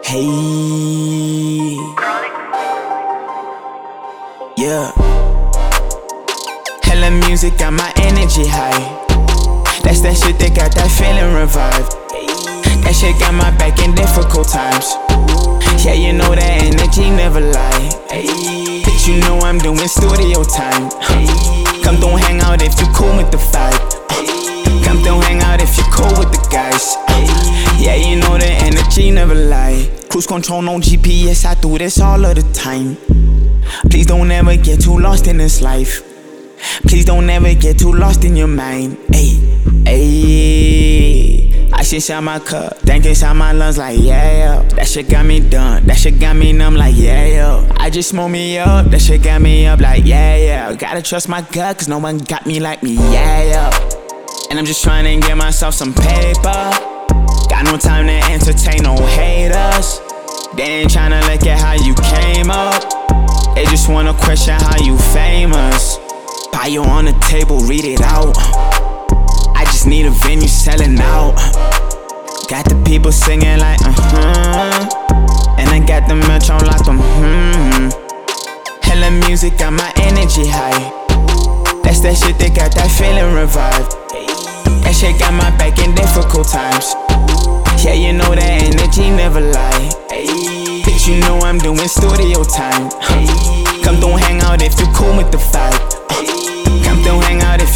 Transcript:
Hey, yeah. Hella music got my energy high. That's that shit that got that feeling revived. That shit got my back in difficult times. Yeah, you know that energy never lie. Bitch, you know I'm doing studio time. Come don't hang out if you cool with the vibe. Come don't hang out if you cool with the guys. Yeah, you know the energy never lie. Cruise control, no GPS, I do this all of the time. Please don't ever get too lost in this life. Please don't ever get too lost in your mind. Ayy, ayy. I should shot my cup, think inside my lungs like yeah. That shit got me done, that shit got me numb like yeah. I just smoke me up, that shit got me up like yeah. Gotta trust my gut, cause no one got me like me, yeah. And I'm just trying to get myself some paper. Got no time to entertain no haters. They ain't tryna look at how you came up. They just wanna question how you famous. Bio on the table, read it out. I just need a venue selling out. Got the people singing like and I got the merch on lock Hella music got my energy high. That's that shit that got that feeling revived. That shit got my back in difficult times. Yeah, you know that energy never lie. Bitch, you know I'm doing studio time. Come don't hang out if you cool with the vibe. Come don't hang out if